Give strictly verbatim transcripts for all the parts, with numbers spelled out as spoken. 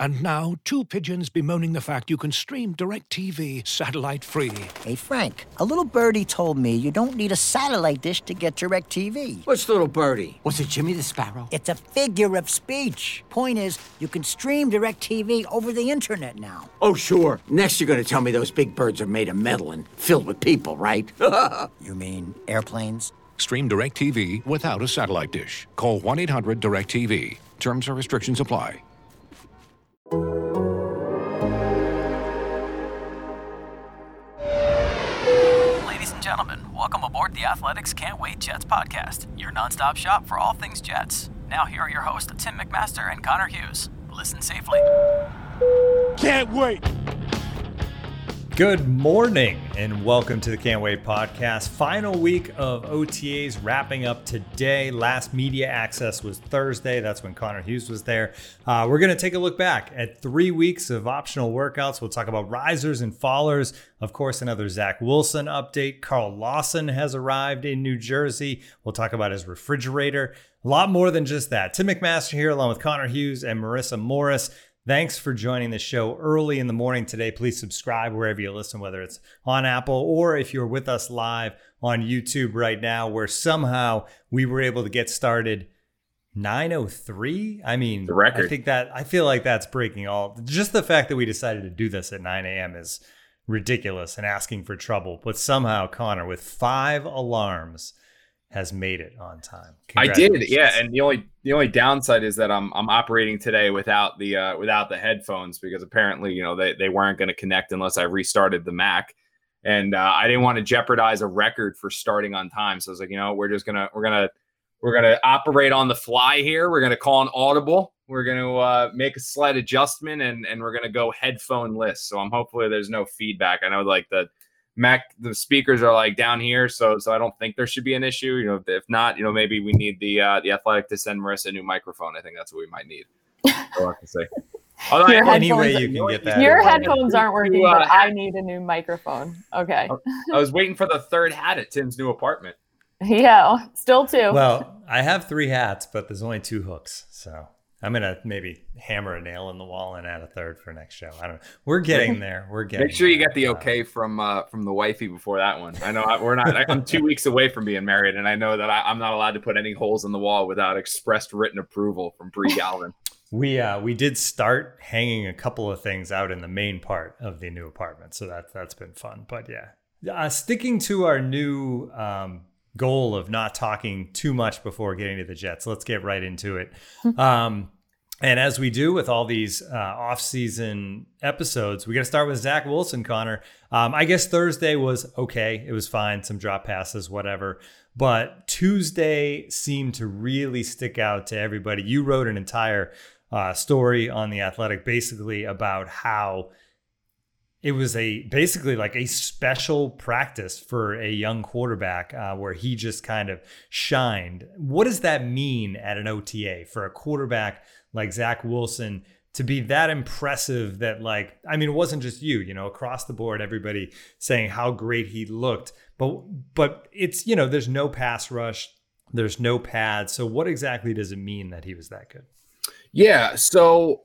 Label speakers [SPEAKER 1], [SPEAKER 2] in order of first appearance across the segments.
[SPEAKER 1] And now, two pigeons bemoaning the fact you can stream DirecTV satellite-free.
[SPEAKER 2] Hey, Frank, a little birdie told me you don't need a satellite dish to get DirecTV.
[SPEAKER 3] What's little birdie? Was it Jimmy the Sparrow?
[SPEAKER 2] It's a figure of speech. Point is, you can stream DirecTV over the internet now.
[SPEAKER 3] Oh, sure. Next you're going to tell me those big birds are made of metal and filled with people, right?
[SPEAKER 2] You mean airplanes?
[SPEAKER 1] Stream DirecTV without a satellite dish. Call one eight hundred direct T V. Terms and restrictions apply.
[SPEAKER 4] Ladies and gentlemen, welcome aboard the Athletics Can't Wait Jets podcast, your nonstop shop for all things Jets. Now here are your hosts, Tim McMaster and Connor Hughes. Listen safely.
[SPEAKER 5] Can't wait.
[SPEAKER 6] Good morning and welcome to the Can't Wait podcast. Final week of O T As wrapping up today. Last media access was Thursday. That's when Connor Hughes was there. Uh, we're going to take a look back at three weeks of optional workouts. We'll talk about risers and fallers. Of course, another Zach Wilson update. Carl Lawson has arrived in New Jersey. We'll talk about his refrigerator. A lot more than just that. Tim McMaster here along with Connor Hughes and Marissa Morris. Thanks for joining the show early in the morning today. Please subscribe wherever you listen, whether it's on Apple or if you're with us live on YouTube right now, where somehow we were able to get started nine oh three. I mean,
[SPEAKER 7] the record.
[SPEAKER 6] I think that I feel like that's breaking all. Just the fact that we decided to do this at nine a.m. is ridiculous and asking for trouble. But somehow, Connor, with five alarms, has made it on time.
[SPEAKER 7] I did, yeah. And the only the only downside is that I'm I'm operating today without the uh, without the headphones because apparently you know they, they weren't going to connect unless I restarted the Mac, and uh, I didn't want to jeopardize a record for starting on time. So I was like, you know, we're just gonna we're gonna we're gonna operate on the fly here. We're gonna call an audible. We're gonna uh, make a slight adjustment, and and we're gonna go headphone-less. So I'm hopefully there's no feedback. I know like the Mac, the speakers are like down here, so so I don't think there should be an issue. You know, if not, you know, maybe we need the uh, the Athletic to send Marissa a new microphone. I think that's what we might need. All I have to say.
[SPEAKER 6] Although any way you can get that.
[SPEAKER 8] Your headphones aren't working, but I need a new microphone. Okay.
[SPEAKER 7] I was waiting for the third hat at Tim's new apartment.
[SPEAKER 8] Yeah, still two.
[SPEAKER 6] Well, I have three hats, but there's only two hooks, so I'm going to maybe hammer a nail in the wall and add a third for next show. I don't know. We're getting there. We're getting
[SPEAKER 7] Make sure you
[SPEAKER 6] there.
[SPEAKER 7] get the okay from uh, from the wifey before that one. I know I, we're not. I, I'm two weeks away from being married, and I know that I, I'm not allowed to put any holes in the wall without expressed written approval from Bree Galvin.
[SPEAKER 6] We uh, we did start hanging a couple of things out in the main part of the new apartment, so that, that's been fun. But yeah, uh, sticking to our new um, goal of not talking too much before getting to the Jets. Let's get right into it. Um, and as we do with all these uh, off-season episodes, we got to start with Zach Wilson, Connor. Um, I guess Thursday was okay. It was fine. Some drop passes, whatever. But Tuesday seemed to really stick out to everybody. You wrote an entire uh, story on The Athletic basically about how it was a basically like a special practice for a young quarterback uh, where he just kind of shined. What does that mean at an O T A for a quarterback like Zach Wilson to be that impressive that, like, I mean, it wasn't just you, you know, across the board, everybody saying how great he looked, but, but it's, you know, there's no pass rush, there's no pad. So what exactly does it mean that he was that good?
[SPEAKER 7] Yeah. So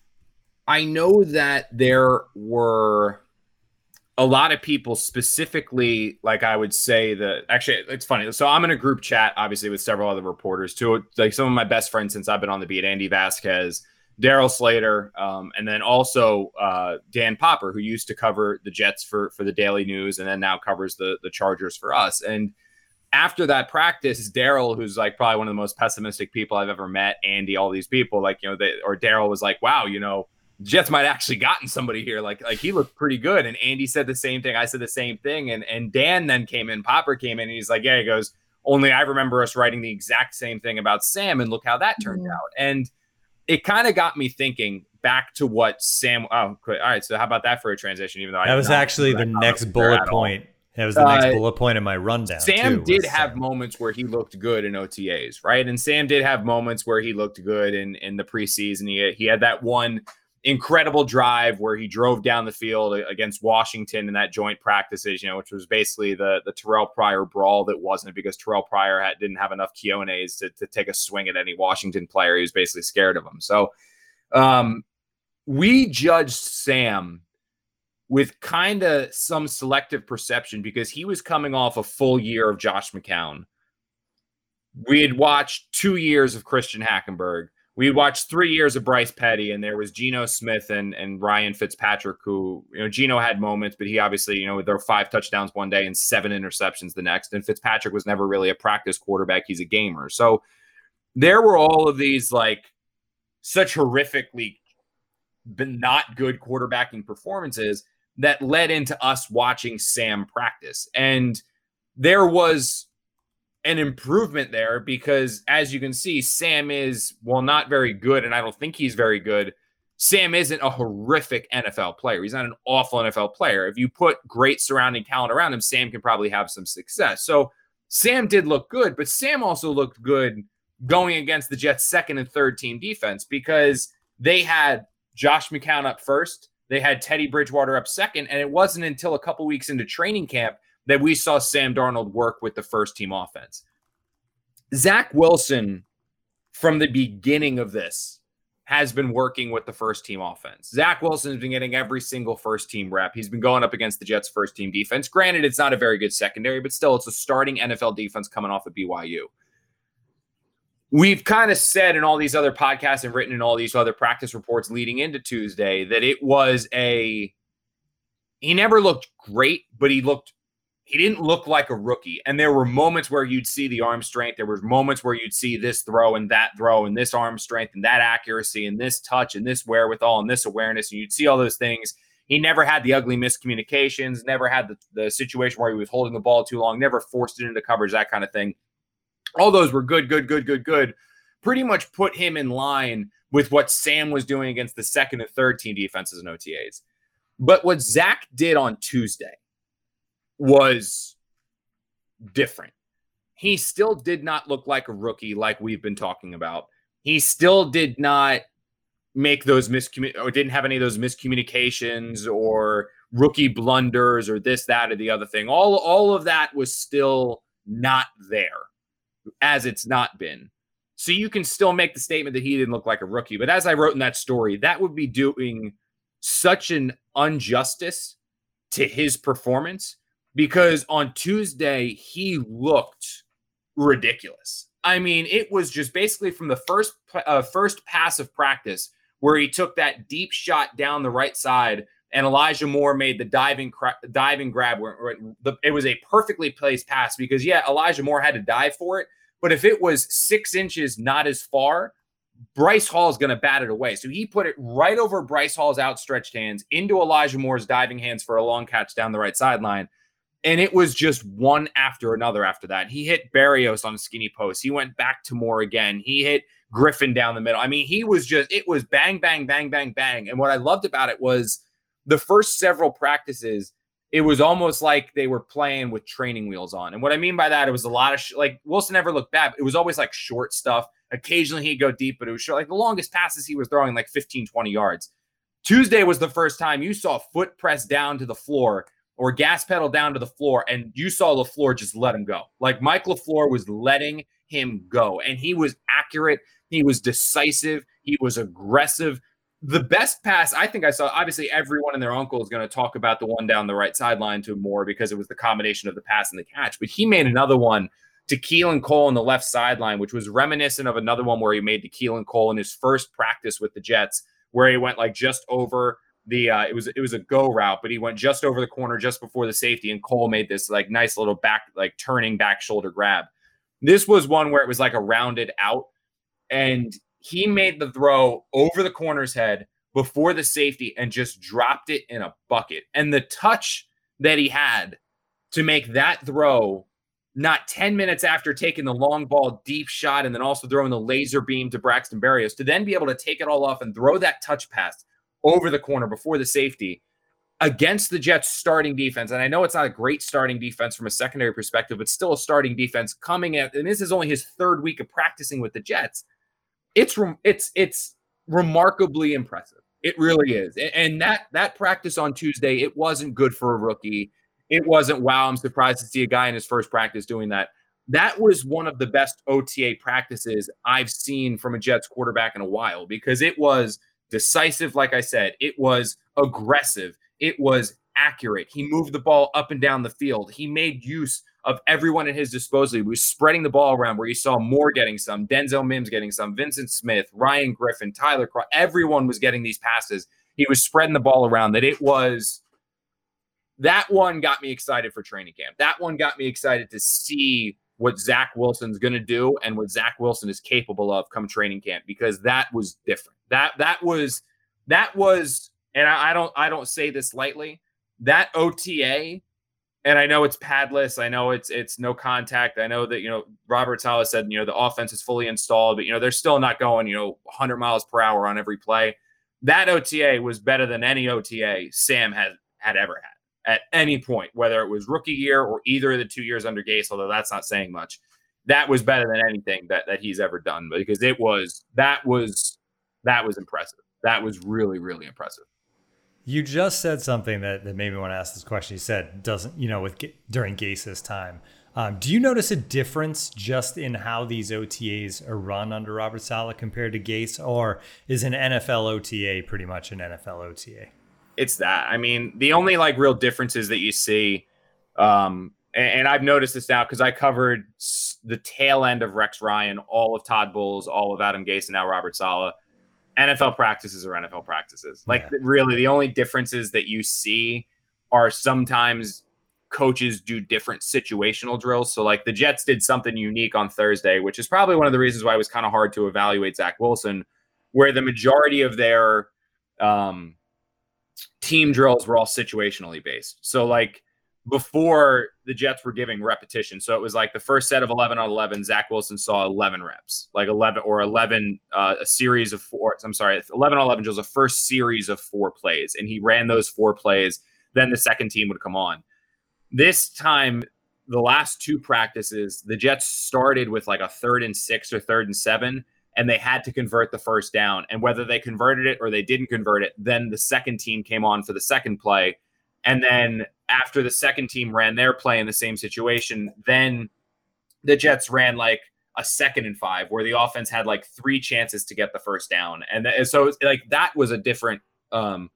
[SPEAKER 7] I know that there were a lot of people specifically, like I would say that actually it's funny. So I'm in a group chat, obviously with several other reporters too. Like some of my best friends since I've been on the beat, Andy Vasquez, Daryl Slater, um, and then also uh, Dan Popper, who used to cover the Jets for, for the Daily News and then now covers the, the Chargers for us. And after that practice, Daryl, who's like probably one of the most pessimistic people I've ever met, Andy, all these people, like, you know, they, or Daryl was like, wow, you know, Jets might actually gotten somebody here. Like, like he looked pretty good. And Andy said the same thing. I said the same thing. And, and Dan then came in, Popper came in and he's like, yeah, he goes, only I remember us writing the exact same thing about Sam and look how that turned mm-hmm. out. And it kind of got me thinking back to what Sam, oh, all right. So how about that for a transition? Even though I
[SPEAKER 6] that was actually the next bullet point. That was the next uh, bullet point in my rundown.
[SPEAKER 7] Sam
[SPEAKER 6] too,
[SPEAKER 7] did have Sam. moments where he looked good in O T As, right? And Sam did have moments where he looked good in, in the preseason. He, he had that one incredible drive where he drove down the field against Washington in that joint practices, you know, which was basically the the Terrell Pryor brawl that wasn't because Terrell Pryor had, didn't have enough Keones to, to take a swing at any Washington player. He was basically scared of him. So um, we judged Sam with kind of some selective perception because he was coming off a full year of Josh McCown. We had watched two years of Christian Hackenberg. We watched three years of Bryce Petty, and there was Geno Smith and, and Ryan Fitzpatrick, who, you know, Geno had moments, but he obviously, you know, there were five touchdowns one day and seven interceptions the next. And Fitzpatrick was never really a practice quarterback. He's a gamer. So there were all of these, like, such horrifically not good quarterbacking performances that led into us watching Sam practice. And there was an improvement there because, as you can see, Sam is, well, not very good, and I don't think he's very good. Sam isn't a horrific N F L player. He's not an awful N F L player. If you put great surrounding talent around him, Sam can probably have some success. So Sam did look good, but Sam also looked good going against the Jets' second and third team defense because they had Josh McCown up first, they had Teddy Bridgewater up second, and it wasn't until a couple weeks into training camp that we saw Sam Darnold work with the first team offense. Zach Wilson, from the beginning of this, has been working with the first team offense. Zach Wilson has been getting every single first team rep. He's been going up against the Jets' first team defense. Granted, it's not a very good secondary, but still, it's a starting N F L defense coming off of B Y U. We've kind of said in all these other podcasts and written in all these other practice reports leading into Tuesday that it was a, he never looked great, but he looked, he didn't look like a rookie. And there were moments where you'd see the arm strength. There was moments where you'd see this throw and that throw and this arm strength and that accuracy and this touch and this wherewithal and this awareness. And you'd see all those things. He never had the ugly miscommunications, never had the, the situation where he was holding the ball too long, never forced it into coverage, that kind of thing. All those were good, good, good, good, good. Pretty much put him in line with what Sam was doing against the second and third team defenses and O T As. But what Zach did on Tuesday was different. He still did not look like a rookie like we've been talking about. He still did not make those miscommun- or didn't have any of those miscommunications or rookie blunders or this, that, or the other thing. All, all of that was still not there, as it's not been. So you can still make the statement that he didn't look like a rookie. But as I wrote in that story, that would be doing such an injustice to his performance because on Tuesday, he looked ridiculous. I mean, it was just basically from the first uh, first pass of practice where he took that deep shot down the right side and Elijah Moore made the diving cra- diving grab where, where the, it was a perfectly placed pass because, yeah, Elijah Moore had to dive for it. But if it was six inches, not as far, Bryce Hall is going to bat it away. So he put it right over Bryce Hall's outstretched hands into Elijah Moore's diving hands for a long catch down the right sideline. And it was just one after another after that. He hit Berrios on a skinny post. He went back to Moore again. He hit Griffin down the middle. I mean, he was just, it was bang, bang, bang, bang, bang. And what I loved about it was the first several practices, it was almost like they were playing with training wheels on. And what I mean by that, it was a lot of, sh- like, Wilson never looked bad. It was always like short stuff. Occasionally he'd go deep, but it was short. Like the longest passes he was throwing like fifteen, twenty yards. Tuesday was the first time you saw foot press down to the floor or gas pedal down to the floor, and you saw LaFleur just let him go. Like Mike LaFleur was letting him go, and he was accurate. He was decisive. He was aggressive. The best pass I think I saw, obviously everyone and their uncle is going to talk about the one down the right sideline to Moore because it was the combination of the pass and the catch, but he made another one to Keelan Cole on the left sideline, which was reminiscent of another one where he made to Keelan Cole in his first practice with the Jets, where he went like just over the, uh, it was, it was a go route, but he went just over the corner just before the safety, and Cole made this like nice little back, like turning back shoulder grab. This was one where it was like a rounded out, and he made the throw over the corner's head before the safety and just dropped it in a bucket. And the touch that he had to make that throw, not ten minutes after taking the long ball deep shot and then also throwing the laser beam to Braxton Berrios, to then be able to take it all off and throw that touch pass over the corner before the safety against the Jets starting defense. And I know it's not a great starting defense from a secondary perspective, but still a starting defense coming at, and this is only his third week of practicing with the Jets. It's it's it's remarkably impressive. It really is. And that that practice on Tuesday, it wasn't good for a rookie. It wasn't, wow, I'm surprised to see a guy in his first practice doing that. That was one of the best O T A practices I've seen from a Jets quarterback in a while, because it was decisive, like I said. It was aggressive. It was accurate. He moved the ball up and down the field. He made use of everyone at his disposal. He was spreading the ball around where you saw Moore getting some, Denzel Mims getting some, Vincent Smith, Ryan Griffin, Tyler Cross. Everyone was getting these passes. He was spreading the ball around. That it was that one got me excited for training camp. That one got me excited to see what Zach Wilson's going to do and what Zach Wilson is capable of come training camp, because that was different. That that was that was, and I, I don't I don't say this lightly. That O T A, and I know it's padless. I know it's it's no contact. I know that, you know, Robert Saleh said, you know, the offense is fully installed, but, you know, they're still not going, you know, one hundred miles per hour on every play. That O T A was better than any O T A Sam had had ever had at any point, whether it was rookie year or either of the two years under Gase, although that's not saying much. That was better than anything that, that he's ever done, because it was that was that was impressive. That was really, really impressive.
[SPEAKER 6] You just said something that, that made me want to ask this question. You said doesn't, you know, with during Gase's time. Um, do you notice a difference just in how these O T As are run under Robert Saleh compared to Gase, or is an N F L O T A pretty much an N F L O T A?
[SPEAKER 7] It's that. I mean, the only like real differences that you see, um, and, and I've noticed this now because I covered the tail end of Rex Ryan, all of Todd Bowles, all of Adam Gase, and now Robert Saleh. N F L practices are N F L practices. Like, yeah. Really, the only differences that you see are sometimes coaches do different situational drills. So, like, the Jets did something unique on Thursday, which is probably one of the reasons why it was kind of hard to evaluate Zach Wilson, where the majority of their um, team drills were all situationally based. So, like, before the Jets were giving repetition. So it was like the first set of eleven on eleven, Zach Wilson saw eleven reps, like eleven or eleven, uh, a series of four. I'm sorry, eleven on eleven was a first series of four plays. And he ran those four plays. Then the second team would come on. This time, the last two practices, the Jets started with like a third and six or third and seven, and they had to convert the first down. And whether they converted it or they didn't convert it, then the second team came on for the second play. And then after the second team ran their play in the same situation, then the Jets ran like a second and five, where the offense had like three chances to get the first down. And, th- and so it's like that was a different um,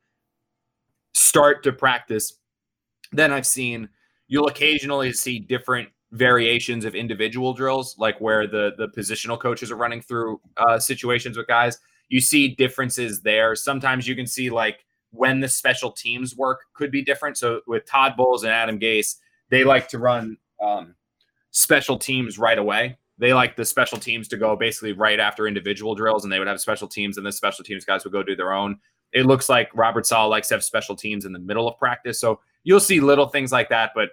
[SPEAKER 7] start to practice than I've seen. You'll occasionally see different variations of individual drills, like where the, the positional coaches are running through uh, situations with guys. You see differences there. Sometimes you can see like when the special teams work could be different. So with Todd Bowles and Adam Gase, they like to run um, special teams right away. They like the special teams to go basically right after individual drills, and they would have special teams, and the special teams guys would go do their own. It looks like Robert Saleh likes to have special teams in the middle of practice. So you'll see little things like that, but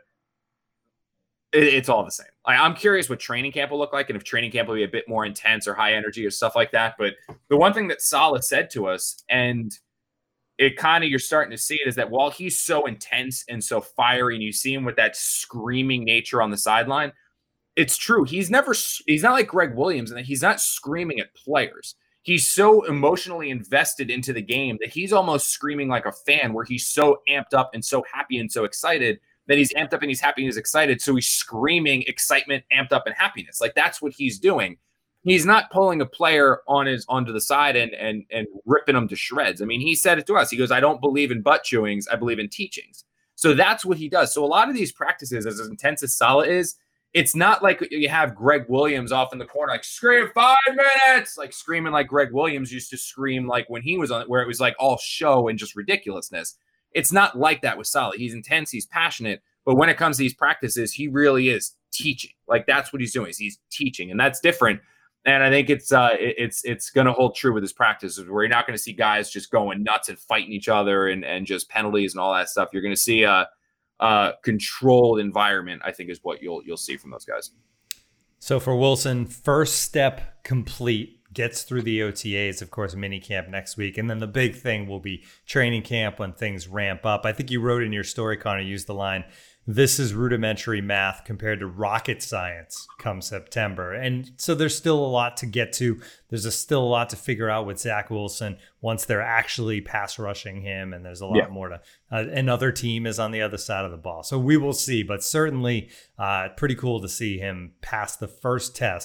[SPEAKER 7] it, it's all the same. Like, I'm curious what training camp will look like, and if training camp will be a bit more intense or high energy or stuff like that. But the one thing that Saleh said to us, and it kind of, you're starting to see it, is that while he's so intense and so fiery, and you see him with that screaming nature on the sideline, it's true. He's never, he's not like Greg Williams, and that he's not screaming at players. He's so emotionally invested into the game that he's almost screaming like a fan, where he's so amped up and so happy and so excited that he's amped up and he's happy and he's excited. So he's screaming excitement, amped up, and happiness. Like, that's what he's doing. He's not pulling a player on his onto the side and and and ripping them to shreds. I mean, he said it to us. He goes, "I don't believe in butt chewings. I believe in teachings." So that's what he does. So a lot of these practices, as intense as Saleh is, it's not like you have Greg Williams off in the corner, like, scream five minutes, like screaming like Greg Williams used to scream like when he was on it, where it was like all show and just ridiculousness. It's not like that with Saleh. He's intense, he's passionate, but when it comes to these practices, he really is teaching. Like, that's what he's doing, is he's teaching, and that's different. And I think it's uh, it's it's going to hold true with his practices, where you're not going to see guys just going nuts and fighting each other and, and just penalties and all that stuff. You're going to see a, a controlled environment, I think, is what you'll you'll see from those guys.
[SPEAKER 6] So for Wilson, first step complete, gets through the O T As, of course, mini camp next week. And then the big thing will be training camp when things ramp up. I think you wrote in your story, Connor, used the line, "This is rudimentary math compared to rocket science come September." And so there's still a lot to get to. There's a still a lot to figure out with Zach Wilson once they're actually pass rushing him. And there's a lot yeah. more to, uh, another team is on the other side of the ball. So we will see, but certainly uh, pretty cool to see him pass the first test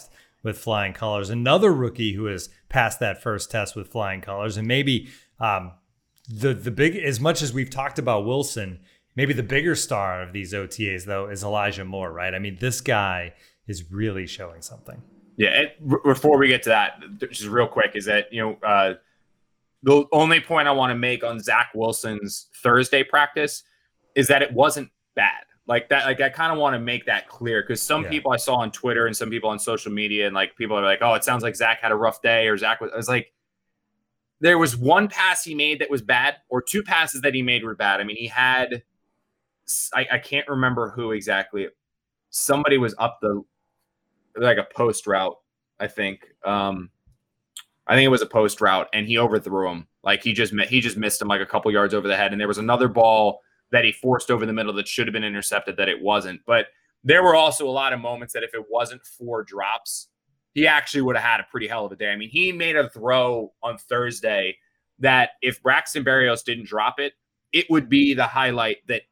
[SPEAKER 6] with flying colors. Another rookie who has passed that first test with flying colors, and maybe um, the the big, as much as we've talked about Wilson, maybe the bigger star of these O T As though is Elijah Moore, right? I mean, this guy is really showing something.
[SPEAKER 7] Yeah. And r- before we get to that, just real quick, is that you know. Uh, The only point I want to make on Zach Wilson's Thursday practice is that it wasn't bad. Like that, like I kind of want to make that clear because some
[SPEAKER 6] yeah.
[SPEAKER 7] people I saw on Twitter and some people on social media and like people are like, oh, it sounds like Zach had a rough day or Zach was, I was like, there was one pass he made that was bad or two passes that he made were bad. I mean, he had, I, I can't remember who exactly. Somebody was up the, like a post route, I think. Um, I think it was a post route, and he overthrew him. Like he just he just missed him like a couple yards over the head. And there was another ball that he forced over the middle that should have been intercepted that it wasn't. But there were also a lot of moments that if it wasn't for drops, he actually would have had a pretty hell of a day. I mean, he made a throw on Thursday that if Braxton Berrios didn't drop it, it would be the highlight that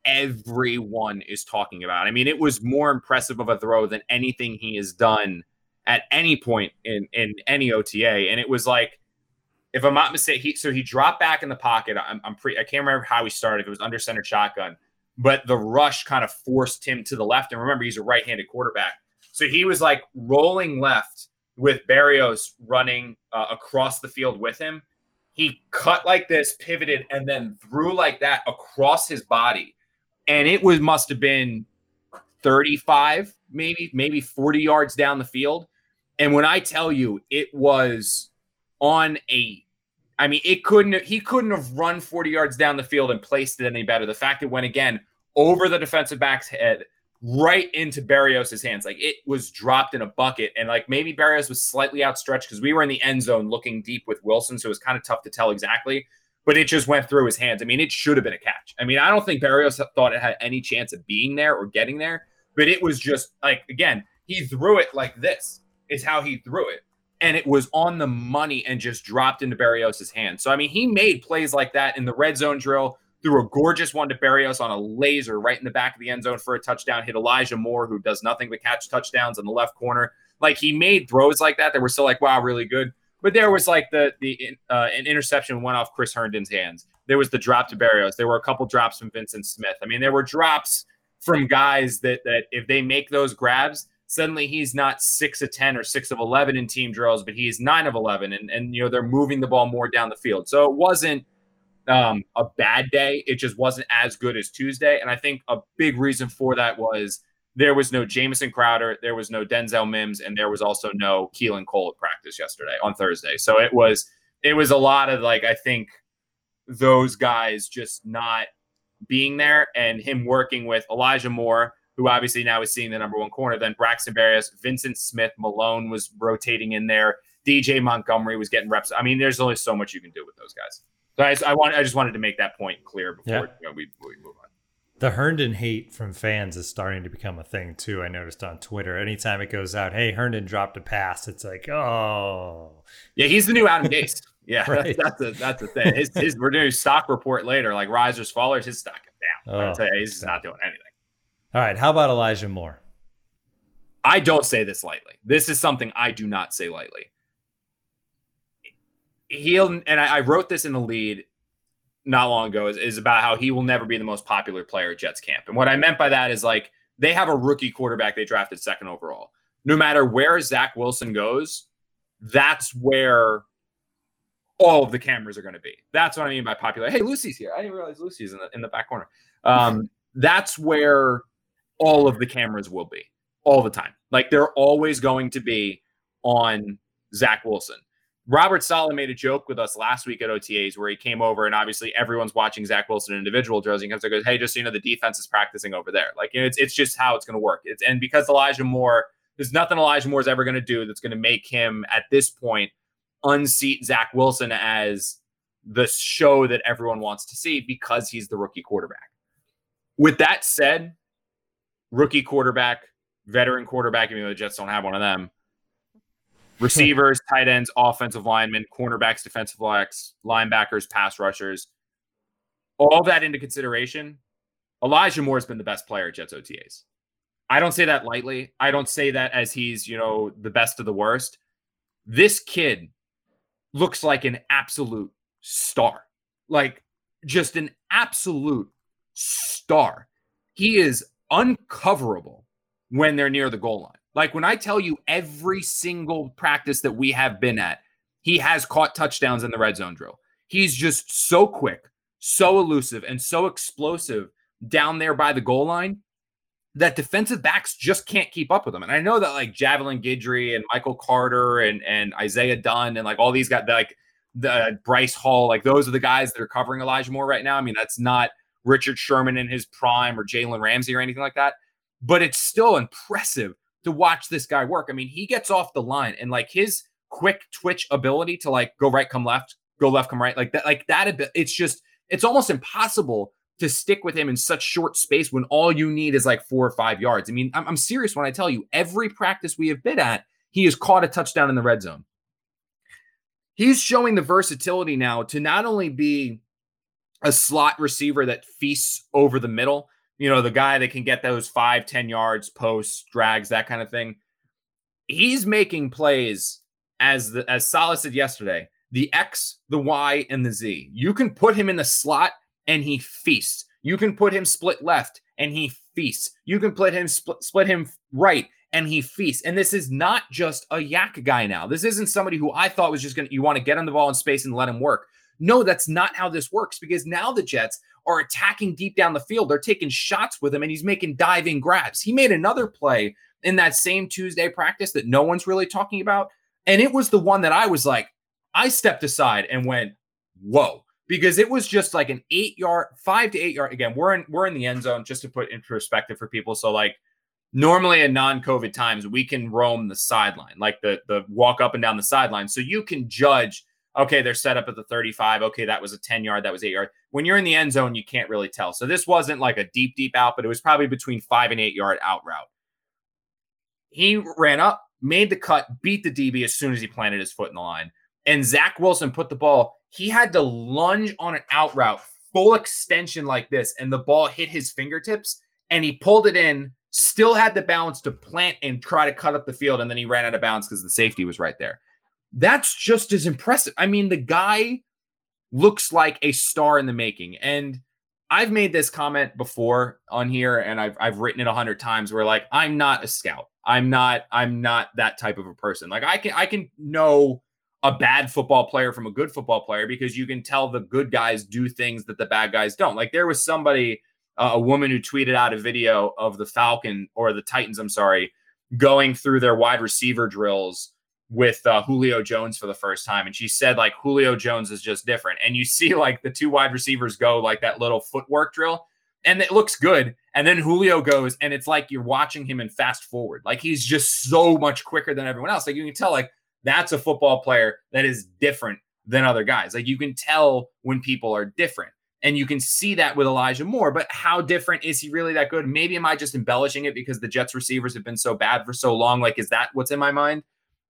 [SPEAKER 7] everyone is talking about. I mean, it was more impressive of a throw than anything he has done at any point in, in any O T A. And it was like, if I'm not mistaken, he, so he dropped back in the pocket. I'm, I'm pretty, I can't remember how he started. If it was under center shotgun, but the rush kind of forced him to the left. And remember, he's a right-handed quarterback. So he was like rolling left with Berrios running uh, across the field with him. He cut like this, pivoted, and then threw like that across his body. And it was, must've been thirty-five, maybe, maybe forty yards down the field. And when I tell you it was on a, I mean, it couldn't, he couldn't have run forty yards down the field and placed it any better. The fact it went again over the defensive back's head, right into Berrios' hands. Like it was dropped in a bucket. And like maybe Berrios was slightly outstretched because we were in the end zone looking deep with Wilson. So it was kind of tough to tell exactly, but it just went through his hands. I mean, it should have been a catch. I mean, I don't think Berrios thought it had any chance of being there or getting there, but it was just like, again, he threw it like this is how he threw it. And it was on the money and just dropped into Berrios' hands. So, I mean, he made plays like that in the red zone drill, threw a gorgeous one to Berrios on a laser right in the back of the end zone for a touchdown, hit Elijah Moore, who does nothing but catch touchdowns in the left corner. Like, he made throws like that that were still like, wow, really good. But there was like the the uh, an interception went off Chris Herndon's hands. There was the drop to Berrios. There were a couple drops from Vincent Smith. I mean, there were drops from guys that that if they make those grabs, suddenly he's not six of ten or six of eleven in team drills, but he's nine of eleven. And, and you know, they're moving the ball more down the field. So it wasn't um, a bad day. It just wasn't as good as Tuesday. And I think a big reason for that was there was no Jamison Crowder, there was no Denzel Mims, and there was also no Keelan Cole at practice yesterday on Thursday. So it was it was a lot of like, I think those guys just not being there and him working with Elijah Moore, who obviously now is seeing the number one corner, then Braxton Berrios, Vincent Smith, Malone was rotating in there, D J Montgomery was getting reps. I mean, there's only so much you can do with those guys. So I, just, I want I just wanted to make that point clear before yeah. you know, we, we move on.
[SPEAKER 6] The Herndon hate from fans is starting to become a thing too. I noticed on Twitter, anytime it goes out, hey, Herndon dropped a pass, it's like, oh.
[SPEAKER 7] Yeah, he's the new Adam Gase. Yeah,
[SPEAKER 6] right.
[SPEAKER 7] that's, that's, a, that's the thing. His, his, we're doing stock report later, like risers, fallers, his stock is down. Oh, I'll tell you, he's just not doing anything.
[SPEAKER 6] All right, how about Elijah Moore?
[SPEAKER 7] I don't say this lightly. This is something I do not say lightly. He'll, and I, I wrote this in the lead not long ago, is, is about how he will never be the most popular player at Jets camp. And what I meant by that is like they have a rookie quarterback they drafted second overall. No matter where Zach Wilson goes, that's where all of the cameras are going to be. That's what I mean by popular. Hey, Lucy's here. I didn't realize Lucy's in the in the back corner. Um, that's where all of the cameras will be all the time. Like they're always going to be on Zach Wilson. Robert Saleh made a joke with us last week at O T As where he came over and obviously everyone's watching Zach Wilson in individual drills. He comes and goes, hey, just so you know, the defense is practicing over there. Like, you know, it's, it's just how it's going to work. It's, and because Elijah Moore, there's nothing Elijah Moore is ever going to do that's going to make him at this point unseat Zach Wilson as the show that everyone wants to see because he's the rookie quarterback. With that said, rookie quarterback, veteran quarterback, even though the Jets don't have one of them, receivers, tight ends, offensive linemen, cornerbacks, defensive backs, linebackers, pass rushers, all that into consideration, Elijah Moore has been the best player at Jets O T As. I don't say that lightly. I don't say that as he's, you know, the best of the worst. This kid looks like an absolute star. Like just an absolute star. He is uncoverable when they're near the goal line. Like when I tell you every single practice that we have been at, he has caught touchdowns in the red zone drill. He's just so quick, so elusive, and so explosive down there by the goal line that defensive backs just can't keep up with him. And I know that like Javelin Guidry and Michael Carter and, and Isaiah Dunn and like all these guys, like the Bryce Hall, like those are the guys that are covering Elijah Moore right now. I mean, that's not Richard Sherman in his prime or Jalen Ramsey or anything like that, but it's still impressive to watch this guy work. I mean, he gets off the line and like his quick twitch ability to like go right, come left, go left, come right, like that, like that. It's just, it's almost impossible to stick with him in such short space when all you need is like four or five yards. I mean, I'm, I'm serious when I tell you every practice we have been at, he has caught a touchdown in the red zone. He's showing the versatility now to not only be a slot receiver that feasts over the middle, you know, the guy that can get those five, ten yards, posts, drags, that kind of thing. He's making plays as the, as Salah said yesterday, the X, the Y, and the Z. You can put him in the slot and he feasts. You can put him split left and he feasts. You can put him split, split him right and he feasts. And this is not just a yak guy now. This isn't somebody who I thought was just going to, you want to get on the ball in space and let him work. No, that's not how this works, because now the Jets are attacking deep down the field. They're taking shots with him and he's making diving grabs. He made another play in that same Tuesday practice that no one's really talking about. And it was the one that I was like, I stepped aside and went, whoa. Because it was just like an eight yard, five to eight yard. Again, we're in we're in the end zone, just to put in perspective for people. So like normally in non-COVID times, we can roam the sideline, like the the walk up and down the sideline. So you can judge, okay, they're set up at the thirty-five. Okay, that was a ten yard, that was eight yard. When you're in the end zone, you can't really tell. So this wasn't like a deep, deep out, but it was probably between five and eight yard out route. He ran up, made the cut, beat the D B as soon as he planted his foot in the line. And Zach Wilson put the ball, he had to lunge on an out route, full extension like this, and the ball hit his fingertips, and he pulled it in, still had the balance to plant and try to cut up the field, and then he ran out of bounds because the safety was right there. That's just as impressive. I mean, the guy looks like a star in the making. And I've made this comment before on here, and I've I've written it a hundred times where like, I'm not a scout. I'm not, I'm not that type of a person. Like I can, I can know a bad football player from a good football player because you can tell the good guys do things that the bad guys don't. Like there was somebody, uh, a woman who tweeted out a video of the Falcon or the Titans, I'm sorry, going through their wide receiver drills with uh, Julio Jones for the first time. And she said like Julio Jones is just different. And you see like the two wide receivers go like that little footwork drill and it looks good. And then Julio goes and it's like you're watching him in fast forward. Like he's just so much quicker than everyone else. Like you can tell like that's a football player that is different than other guys. Like you can tell when people are different. And you can see that with Elijah Moore. But how different is he really that good? Maybe am I just embellishing it because the Jets receivers have been so bad for so long? Like, is that what's in my mind?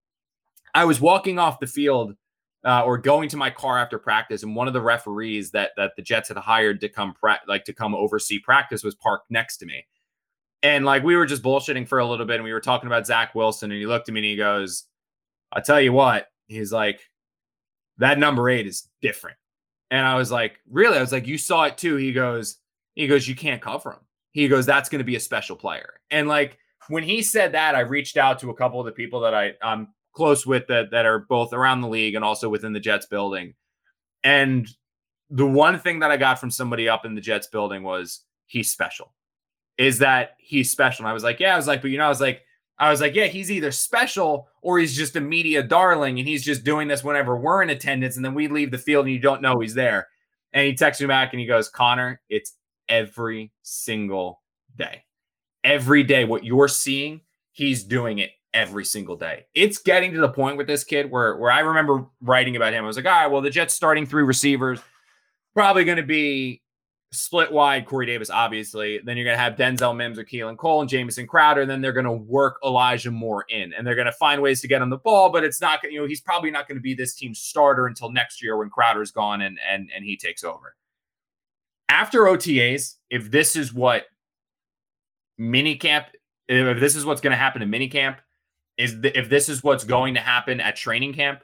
[SPEAKER 7] I was walking off the field uh, or going to my car after practice, and one of the referees that that the Jets had hired to come pra- like to come oversee practice was parked next to me. And like we were just bullshitting for a little bit, and we were talking about Zach Wilson, and he looked at me and he goes, I'll tell you what, he's like, that number eight is different. And I was like, really? I was like, you saw it too. He goes, he goes, you can't cover him. He goes, that's going to be a special player. And like, when he said that, I reached out to a couple of the people that I, I'm close with that, that are both around the league and also within the Jets building. And the one thing that I got from somebody up in the Jets building was he's special. Is that he's special? And I was like, yeah, I was like, but you know, I was like, I was like, yeah, he's either special or he's just a media darling and he's just doing this whenever we're in attendance and then we leave the field and you don't know he's there. And he texts me back and he goes, Connor, it's every single day. Every day, what you're seeing, he's doing it every single day. It's getting to the point with this kid where, where I remember writing about him. I was like, all right, well, the Jets starting three receivers, probably going to be split wide, Corey Davis, obviously. Then you're going to have Denzel Mims or Keelan Cole and Jamison Crowder. And then they're going to work Elijah Moore in. And they're going to find ways to get him the ball, but it's not, you know, he's probably not going to be this team's starter until next year when Crowder's gone and, and, and he takes over. After O T As, if this is what minicamp if this is what's going to happen in minicamp, is the, if this is what's going to happen at training camp,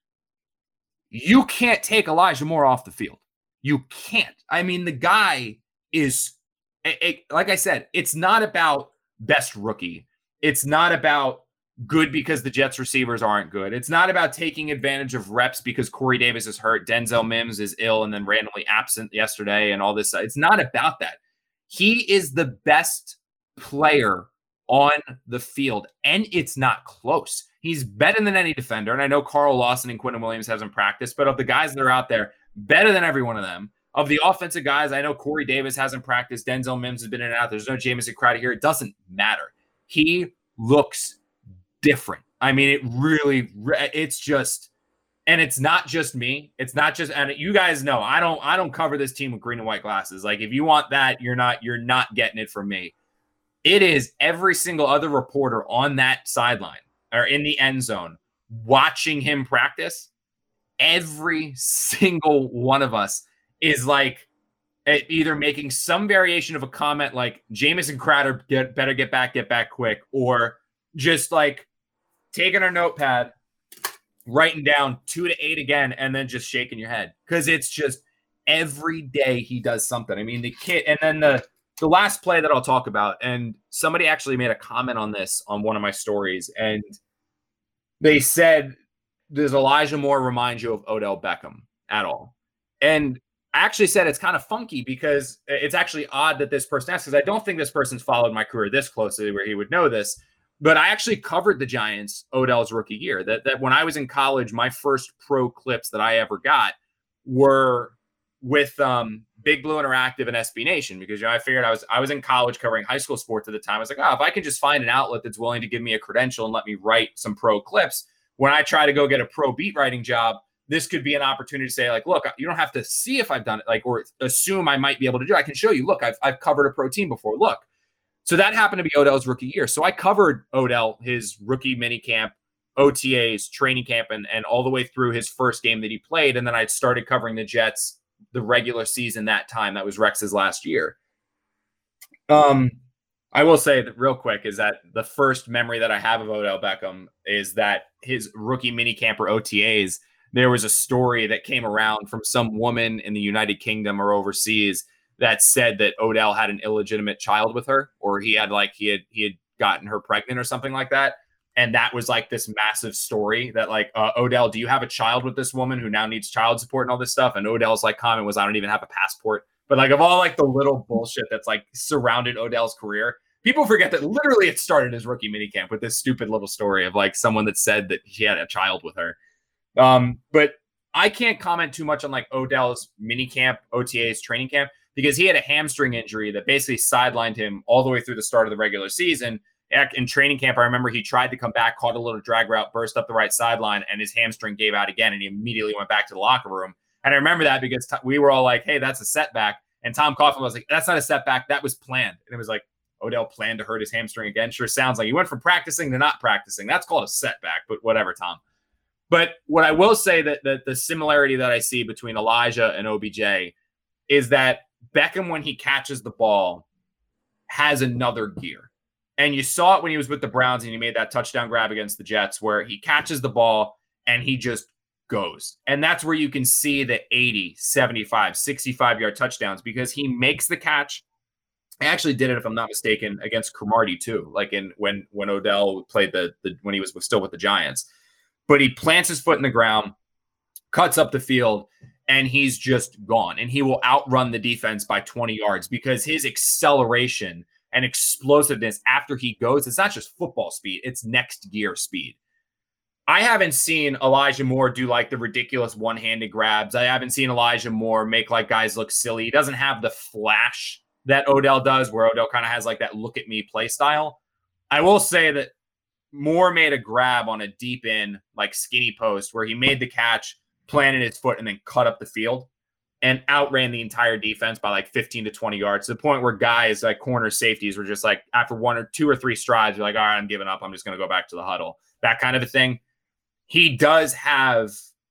[SPEAKER 7] you can't take Elijah Moore off the field. You can't. I mean, the guy is, it, it, like I said, it's not about best rookie. It's not about good because the Jets receivers aren't good. It's not about taking advantage of reps because Corey Davis is hurt, Denzel Mims is ill and then randomly absent yesterday and all this. It's not about that. He is the best player on the field, and it's not close. He's better than any defender, and I know Carl Lawson and Quinton Williams hasn't practiced, but of the guys that are out there, better than every one of them. Of the offensive guys, I know Corey Davis hasn't practiced, Denzel Mims has been in and out, there's no Jamison Crowder here. It doesn't matter. He looks different. I mean, it really, it's just, and it's not just me. It's not just, and you guys know, I don't, I don't cover this team with green and white glasses. Like, if you want that, you're not, you're not getting it from me. It is every single other reporter on that sideline or in the end zone watching him practice. Every single one of us is like either making some variation of a comment like Jamison Crowder get, better get back, get back quick, or just like taking our notepad, writing down two to eight again, and then just shaking your head. Because it's just every day he does something. I mean, the kid, and then the the last play that I'll talk about, and somebody actually made a comment on this on one of my stories, and they said, does Elijah Moore remind you of Odell Beckham at all? And I actually said it's kind of funky because it's actually odd that this person asked, because I don't think this person's followed my career this closely where he would know this. But I actually covered the Giants Odell's rookie year. That that when I was in college, my first pro clips that I ever got were with um, Big Blue Interactive and S B Nation, because you know I figured I was I was in college covering high school sports at the time. I was like, oh, if I can just find an outlet that's willing to give me a credential and let me write some pro clips, when I try to go get a pro beat writing job, this could be an opportunity to say, like, look, you don't have to see if I've done it, like, or assume I might be able to do it. I can show you, look, I've I've covered a pro team before. Look. So that happened to be Odell's rookie year. So I covered Odell, his rookie minicamp, O T As, training camp, and, and all the way through his first game that he played. And then I started covering the Jets the regular season that time. That was Rex's last year. Um, I will say that real quick is that the first memory that I have of Odell Beckham is that his rookie minicamp or O T As, there was a story that came around from some woman in the United Kingdom or overseas that said that Odell had an illegitimate child with her, or he had like he had he had gotten her pregnant or something like that. And that was like this massive story that like, uh, Odell, do you have a child with this woman who now needs child support and all this stuff? And Odell's like comment was, I don't even have a passport. But like of all like the little bullshit that's like surrounded Odell's career, people forget that literally it started his rookie minicamp with this stupid little story of like someone that said that he had a child with her. Um, but I can't comment too much on like Odell's minicamp, O T As, training camp, because he had a hamstring injury that basically sidelined him all the way through the start of the regular season. In training camp, I remember he tried to come back, caught a little drag route, burst up the right sideline, and his hamstring gave out again, and he immediately went back to the locker room. And I remember that because t- we were all like, hey, that's a setback. And Tom Coughlin was like, that's not a setback. That was planned. And it was like, Odell planned to hurt his hamstring again. Sure sounds like he went from practicing to not practicing. That's called a setback, but whatever, Tom. But what I will say that, that the similarity that I see between Elijah and O B J is that Beckham, when he catches the ball, has another gear. And you saw it when he was with the Browns and he made that touchdown grab against the Jets where he catches the ball and he just goes. And that's where you can see the eighty, seventy-five, sixty-five yard touchdowns because he makes the catch. I actually did it, if I'm not mistaken, against Cromartie too, like in when when Odell played the, the when he was still with the Giants. But he plants his foot in the ground, cuts up the field, and he's just gone. And he will outrun the defense by twenty yards because his acceleration and explosiveness after he goes, it's not just football speed, it's next gear speed. I haven't seen Elijah Moore do like the ridiculous one-handed grabs. I haven't seen Elijah Moore make like guys look silly. He doesn't have the flash that Odell does, where Odell kind of has like that look at me play style. I will say that Moore made a grab on a deep in like skinny post where he made the catch, planted his foot, and then cut up the field and outran the entire defense by like fifteen to twenty yards, to the point where guys like corner safeties were just like, after one or two or three strides, you're like, all right, I'm giving up. I'm just going to go back to the huddle. That kind of a thing. He does have,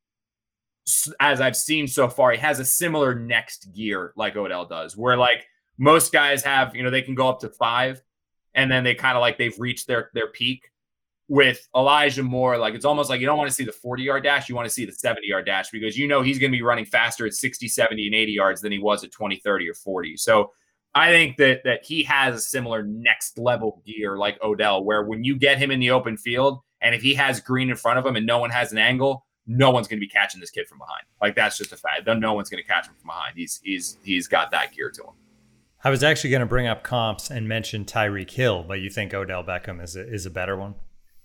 [SPEAKER 7] as I've seen so far, he has a similar next gear like Odell does, where like most guys have, you know, they can go up to five and then they kind of like they've reached their their peak. With Elijah Moore, like it's almost like you don't want to see the forty-yard dash, you want to see the seventy-yard dash because you know he's going to be running faster at sixty, seventy, and eighty yards than he was at twenty, thirty, or forty. So I think that that he has a similar next level gear like Odell, where when you get him in the open field, and if he has green in front of him and no one has an angle, no one's going to be catching this kid from behind. Like that's just a fact. No one's going to catch him from behind. He's he's he's got that gear to him.
[SPEAKER 6] I was actually going to bring up comps and mention Tyreek Hill, but you think Odell Beckham is a, is a better one?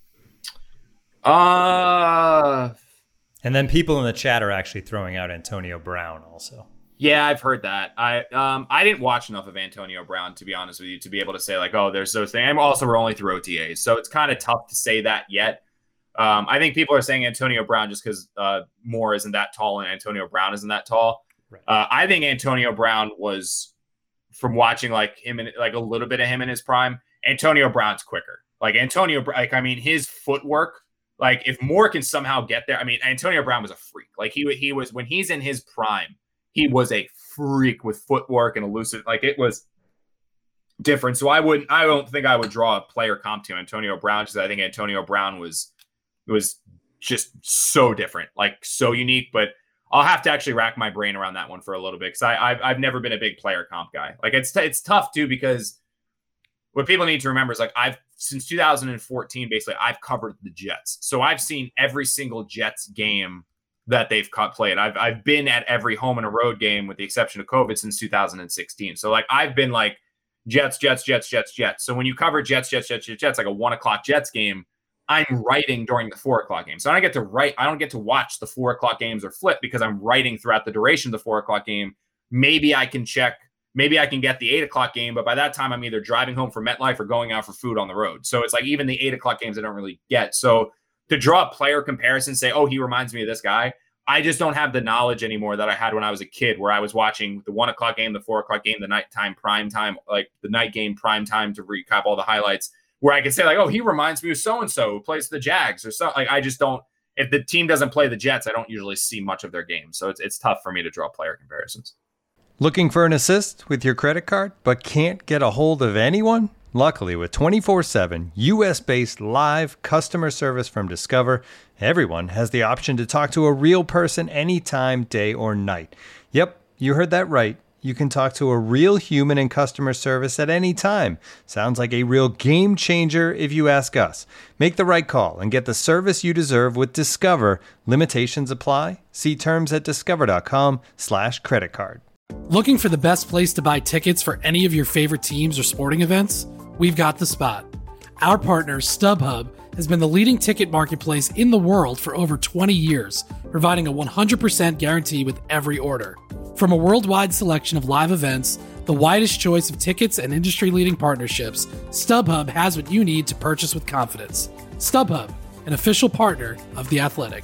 [SPEAKER 7] Uh,
[SPEAKER 6] and then people in the chat are actually throwing out Antonio Brown also.
[SPEAKER 7] Yeah, I've heard that. I um I didn't watch enough of Antonio Brown, to be honest with you, to be able to say like, oh, there's those things. And also, we're only through O T As, so it's kind of tough to say that yet. Um, I think people are saying Antonio Brown just because uh, Moore isn't that tall and Antonio Brown isn't that tall. Right. Uh, I think Antonio Brown was, from watching like him and like a little bit of him in his prime, Antonio Brown's quicker. Like Antonio, like I mean, his footwork. Like if Moore can somehow get there, I mean, Antonio Brown was a freak. Like he he was when he's in his prime, he was a freak with footwork and elusive. Like it was different. So I wouldn't, I don't think I would draw a player comp to Antonio Brown because I think Antonio Brown was was just so different, like so unique. But I'll have to actually rack my brain around that one for a little bit because I I've, I've never been a big player comp guy. Like it's t- it's tough too because what people need to remember is like I've since two thousand fourteen basically I've covered the Jets, so I've seen every single Jets game that they've cut played. I've I've been at every home and a road game with the exception of COVID since two thousand sixteen. So like I've been like Jets, Jets, Jets, Jets, Jets. So when you cover Jets, Jets, Jets, Jets, Jets, like a one o'clock Jets game, I'm writing during the four o'clock game. So I don't get to write. I don't get to watch the four o'clock games or flip because I'm writing throughout the duration of the four o'clock game. Maybe I can check. Maybe I can get the eight o'clock game, but by that time I'm either driving home from MetLife or going out for food on the road. So it's like even the eight o'clock games I don't really get. So to draw a player comparison, say, oh, he reminds me of this guy. I just don't have the knowledge anymore that I had when I was a kid, where I was watching the one o'clock game, the four o'clock game, the nighttime prime time, like the night game prime time to recap all the highlights, where I could say like, oh, he reminds me of so-and-so who plays the Jags or something. Like I just don't, if the team doesn't play the Jets, I don't usually see much of their games. So it's it's tough for me to draw player comparisons.
[SPEAKER 6] Looking for an assist with your credit card, but can't get a hold of anyone? Luckily, with twenty-four seven U S-based live customer service from Discover, everyone has the option to talk to a real person anytime, day or night. Yep, you heard that right. You can talk to a real human in customer service at any time. Sounds like a real game changer if you ask us. Make the right call and get the service you deserve with Discover. Limitations apply. See terms at discover.com slash credit card.
[SPEAKER 9] Looking for the best place to buy tickets for any of your favorite teams or sporting events? We've got the spot. Our partner, StubHub, has been the leading ticket marketplace in the world for over twenty years, providing a one hundred percent guarantee with every order. From a worldwide selection of live events, the widest choice of tickets, and industry-leading partnerships, StubHub has what you need to purchase with confidence. StubHub, an official partner of The Athletic.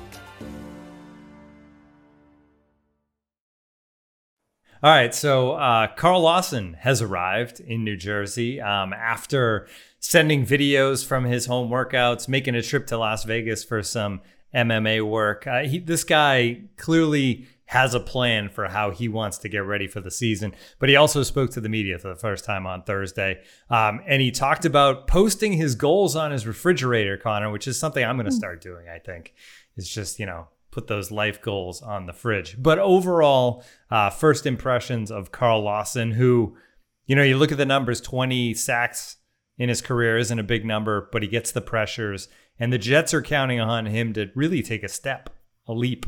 [SPEAKER 6] All right, so uh, Carl Lawson has arrived in New Jersey um, after sending videos from his home workouts, making a trip to Las Vegas for some M M A work. Uh, he, this guy clearly has a plan for how he wants to get ready for the season, but he also spoke to the media for the first time on Thursday, um, and he talked about posting his goals on his refrigerator, Connor, which is something I'm going to start doing, I think. It's just, you know, put those life goals on the fridge. But overall, uh, first impressions of Carl Lawson, who, you know, you look at the numbers, twenty sacks in his career isn't a big number, but he gets the pressures. And the Jets are counting on him to really take a step, a leap.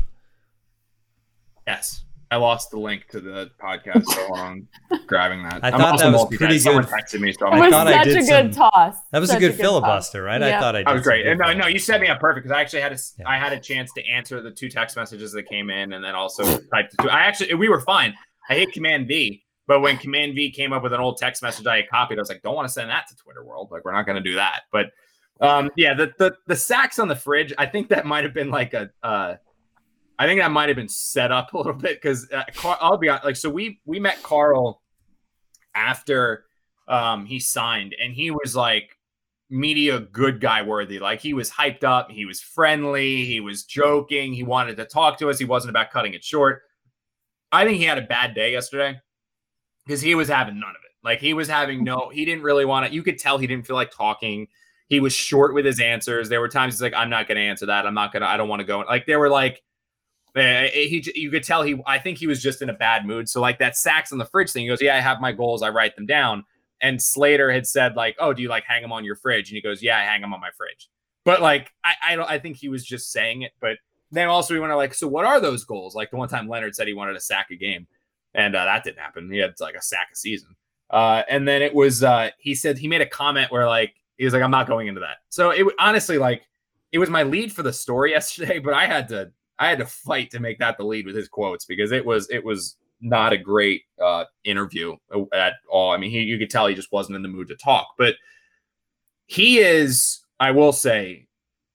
[SPEAKER 7] Yes. I lost the link to the podcast, so I'm grabbing that.
[SPEAKER 6] I
[SPEAKER 7] I'm
[SPEAKER 6] thought that was pretty good.
[SPEAKER 7] Someone texted me, so
[SPEAKER 8] It
[SPEAKER 7] I'm
[SPEAKER 8] was
[SPEAKER 6] I thought
[SPEAKER 8] such
[SPEAKER 6] I did
[SPEAKER 8] a good
[SPEAKER 6] some,
[SPEAKER 8] toss.
[SPEAKER 6] That was
[SPEAKER 8] Such
[SPEAKER 6] a good
[SPEAKER 8] a good
[SPEAKER 6] filibuster,
[SPEAKER 8] toss.
[SPEAKER 6] right?
[SPEAKER 8] Yeah.
[SPEAKER 6] I thought I did.
[SPEAKER 7] That was great.
[SPEAKER 6] some
[SPEAKER 7] And no,
[SPEAKER 6] good
[SPEAKER 7] no, you set me up perfect because I actually had a,
[SPEAKER 6] Yeah.
[SPEAKER 7] I had a chance to answer the two text messages that came in, and then also type the two. I actually, we were fine. I hit Command V, but when Command V came up with an old text message I had copied, I was like, don't want to send that to Twitter world. Like, we're not going to do that. But um, yeah, the, the the sacks on the fridge, I think that might have been like a, uh, I think that might have been set up a little bit because uh, I'll be honest, like, so we we met Carl after um, he signed, and he was like media good guy worthy. Like, he was hyped up, he was friendly, he was joking, he wanted to talk to us, he wasn't about cutting it short. I think he had a bad day yesterday because he was having none of it. Like he was having no, he didn't really want to, you could tell he didn't feel like talking. He was short with his answers. There were times he's like, I'm not going to answer that. I'm not going to, I don't want to go. Like they were like, eh, he, you could tell he, I think he was just in a bad mood. So like that Sacks on the fridge thing, he goes, yeah, I have my goals. I write them down. And Slater had said like, oh, do you like hang them on your fridge? And he goes, yeah, I hang them on my fridge. But like, I, I don't, I think he was just saying it. But then also we went like, so what are those goals? Like the one time Leonard said he wanted a sack a game, and uh, that didn't happen. He had like a sack a season. Uh, and then it was, uh, he said he made a comment where like, he was like, I'm not going into that. So it honestly, like, it was my lead for the story yesterday, but I had to, I had to fight to make that the lead with his quotes because it was, it was not a great uh, interview at all. I mean, he, you could tell he just wasn't in the mood to talk, but he is, I will say,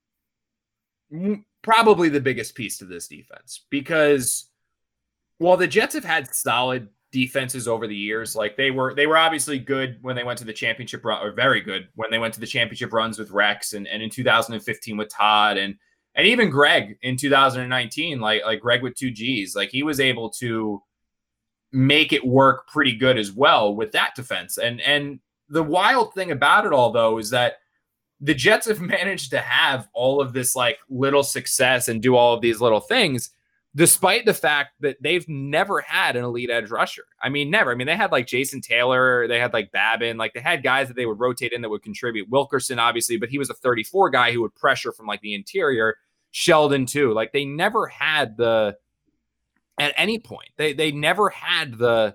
[SPEAKER 7] probably the biggest piece to this defense because while the Jets have had solid defenses over the years, like they were they were obviously good when they went to the championship run, or very good when they went to the championship runs with Rex and, and in two thousand fifteen with Todd and and even Greg in two thousand nineteen, like like Greg with two G's, like he was able to make it work pretty good as well with that defense. And and the wild thing about it all though is that the Jets have managed to have all of this like little success and do all of these little things despite the fact that they've never had an elite edge rusher. I mean, never. I mean, they had like Jason Taylor, they had like Babin, like they had guys that they would rotate in that would contribute. Wilkerson, obviously, but he was a thirty-four guy who would pressure from like the interior. Sheldon too. Like they never had the, at any point, they they never had the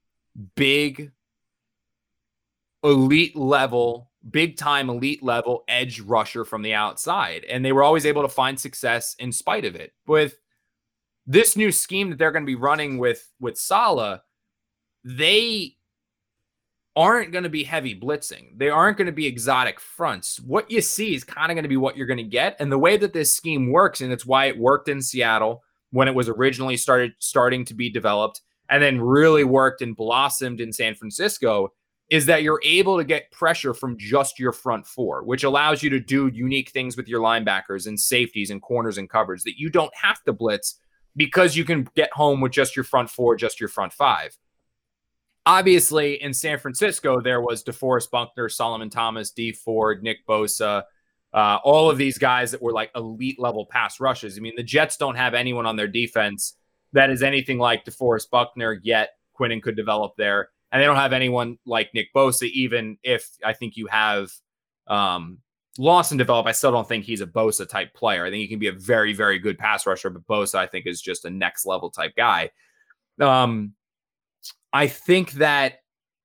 [SPEAKER 7] big elite level, big time elite level edge rusher from the outside. And they were always able to find success in spite of it. With this new scheme that they're going to be running with, with Saleh, they aren't going to be heavy blitzing. They aren't going to be exotic fronts. What you see is kind of going to be what you're going to get. And the way that this scheme works, and it's why it worked in Seattle when it was originally started starting to be developed and then really worked and blossomed in San Francisco, is that you're able to get pressure from just your front four, which allows you to do unique things with your linebackers and safeties and corners and covers that you don't have to blitz because you can get home with just your front four, just your front five. Obviously, in San Francisco, there was DeForest Buckner, Solomon Thomas, Dee Ford, Nick Bosa, uh, all of these guys that were like elite level pass rushes. I mean, the Jets don't have anyone on their defense that is anything like DeForest Buckner, yet Quinnen could develop there. And they don't have anyone like Nick Bosa, even if I think you have um, Lawson develop. I still don't think he's a Bosa type player. I think he can be a very, very good pass rusher, but Bosa, I think, is just a next level type guy. Um, I think that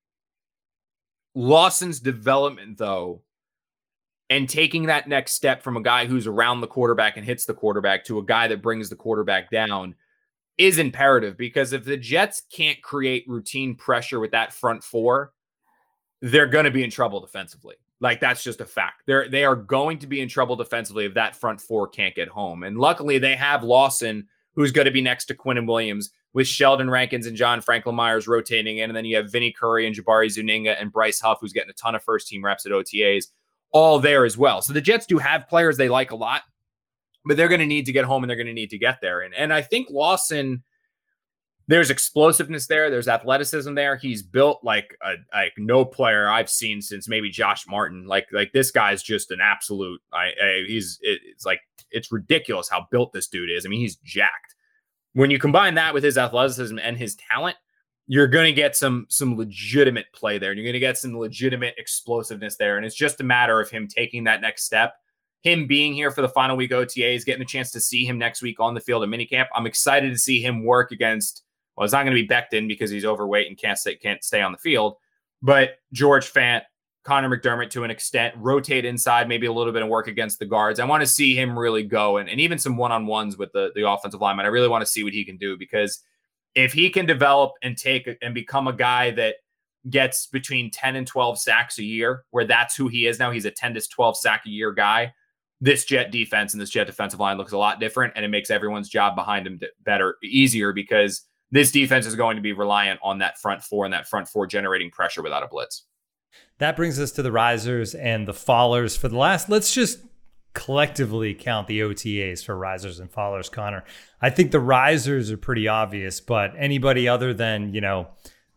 [SPEAKER 7] Lawson's development, though, and taking that next step from a guy who's around the quarterback and hits the quarterback to a guy that brings the quarterback down is imperative, because if the Jets can't create routine pressure with that front four, they're going to be in trouble defensively. Like, that's just a fact. They're, they are going to be in trouble defensively if that front four can't get home. And luckily they have Lawson, who's going to be next to Quinnen Williams, with Sheldon Rankins and John Franklin Myers rotating in. And then you have Vinny Curry and Jabari Zuniga and Bryce Huff, who's getting a ton of first team reps at O T As, all there as well. So the Jets do have players they like a lot, but they're going to need to get home and they're going to need to get there. And, and I think Lawson, there's explosiveness there. There's athleticism there. He's built like a like no player I've seen since maybe Josh Martin. Like, like this guy's just an absolute, I, I he's, it, it's like, it's ridiculous how built this dude is. I mean, he's jacked. When you combine that with his athleticism and his talent, you're going to get some, some legitimate play there. And you're going to get some legitimate explosiveness there. And it's just a matter of him taking that next step. Him being here for the final week O T As, getting a chance to see him next week on the field at minicamp. I'm excited to see him work against, well, it's not going to be Becton because he's overweight and can't stay, can't stay on the field, but George Fant, Connor McDermott to an extent, rotate inside, maybe a little bit of work against the guards. I want to see him really go, and, and even some one-on-ones with the, the offensive lineman. I really want to see what he can do, because if he can develop and take and become a guy that gets between ten and twelve sacks a year, where that's who he is now, he's a ten to twelve sack a year guy, this Jet defense and this Jet defensive line looks a lot different, and it makes everyone's job behind him better, easier, because this defense is going to be reliant on that front four and that front four generating pressure without a blitz.
[SPEAKER 6] That brings us to the risers and the fallers for the last. Let's just collectively count the O T As for risers and fallers, Connor. I think the risers are pretty obvious, but anybody other than, you know,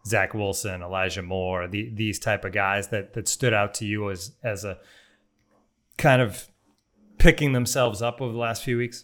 [SPEAKER 6] Zach Wilson, Elijah Moore, the, these type of guys that that stood out to you as as a kind of picking themselves up over the last few weeks?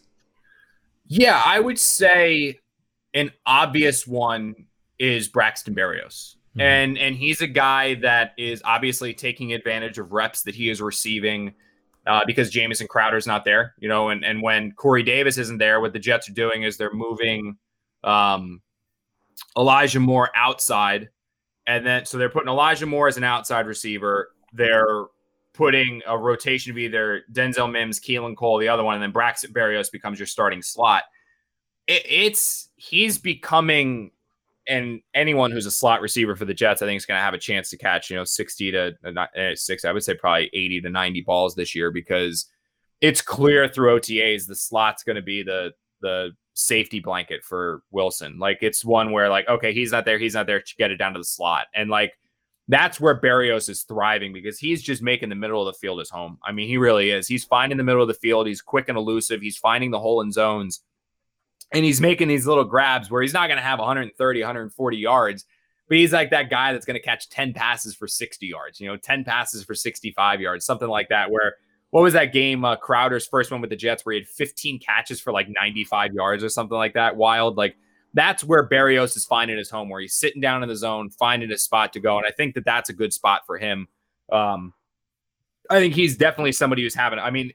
[SPEAKER 7] Yeah, I would say an obvious one is Braxton Berrios. Mm-hmm. And and he's a guy that is obviously taking advantage of reps that he is receiving uh, because Jamison Crowder's not there, you know, and, and when Corey Davis isn't there, what the Jets are doing is they're moving um, Elijah Moore outside. And then so they're putting Elijah Moore as an outside receiver. They're putting a rotation of either Denzel Mims, Keelan Cole, the other one, and then Braxton Berrios becomes your starting slot. It, it's he's becoming, and anyone who's a slot receiver for the Jets, I think is going to have a chance to catch, you know, sixty to uh, six. I would say probably eighty to ninety balls this year, because it's clear through O T As the slot's going to be the the safety blanket for Wilson. Like, it's one where, like, okay, he's not there, he's not there, get it down to the slot, and like that's where Berrios is thriving, because he's just making the middle of the field his home. I mean, he really is. He's finding the middle of the field. He's quick and elusive. He's finding the hole in zones. And he's making these little grabs where he's not going to have one thirty, one forty yards, but he's like that guy that's going to catch ten passes for sixty yards, you know, ten passes for sixty-five yards, something like that. Where, what was that game, uh, Crowder's first one with the Jets, where he had fifteen catches for like ninety-five yards or something like that? Wild. Like, that's where Berrios is finding his home, where he's sitting down in the zone, finding a spot to go. And I think that that's a good spot for him. Um, I think he's definitely somebody who's having, I mean,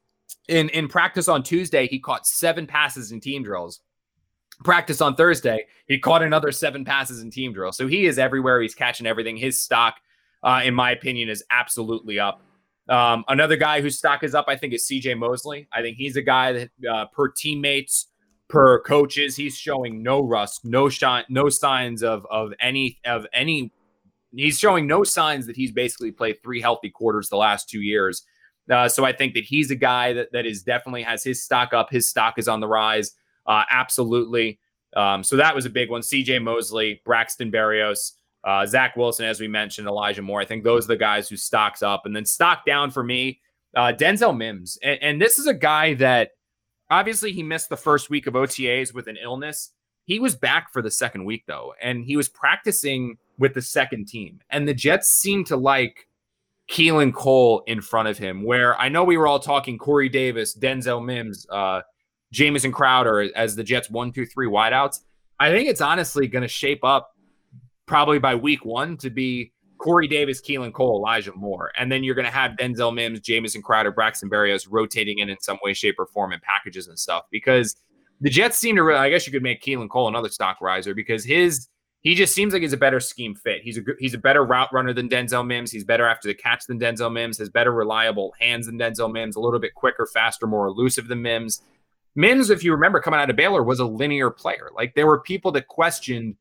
[SPEAKER 7] In in practice on Tuesday, he caught seven passes in team drills. Practice on Thursday, he caught another seven passes in team drills. So he is everywhere. He's catching everything. His stock, uh, in my opinion, is absolutely up. Um, another guy whose stock is up, I think, is C J Mosley. I think he's a guy that, uh, per teammates, per coaches, he's showing no rust, no shine, no signs of of any of any. He's showing no signs that he's basically played three healthy quarters the last two years. Uh, so I think that he's a guy that, that is definitely has his stock up. His stock is on the rise. Uh, absolutely. Um, so that was a big one. C J Mosley, Braxton Berrios, uh, Zach Wilson, as we mentioned, Elijah Moore. I think those are the guys who stocks up. And then stock down for me, uh, Denzel Mims. And, and this is a guy that obviously he missed the first week of O T As with an illness. He was back for the second week, though, and he was practicing with the second team. And the Jets seem to like Keelan Cole in front of him, where I know we were all talking Corey Davis, Denzel Mims, uh, Jamison Crowder as the Jets one, two, three wideouts. I think it's honestly going to shape up probably by week one to be Corey Davis, Keelan Cole, Elijah Moore. And then you're going to have Denzel Mims, Jamison Crowder, Braxton Berrios rotating in in some way, shape, or form in packages and stuff, because the Jets seem to really, I guess you could make Keelan Cole another stock riser, because his He just seems like he's a better scheme fit. He's a he's a better route runner than Denzel Mims. He's better after the catch than Denzel Mims. Has better reliable hands than Denzel Mims. A little bit quicker, faster, more elusive than Mims. Mims, if you remember, coming out of Baylor, was a linear player. Like, there were people that questioned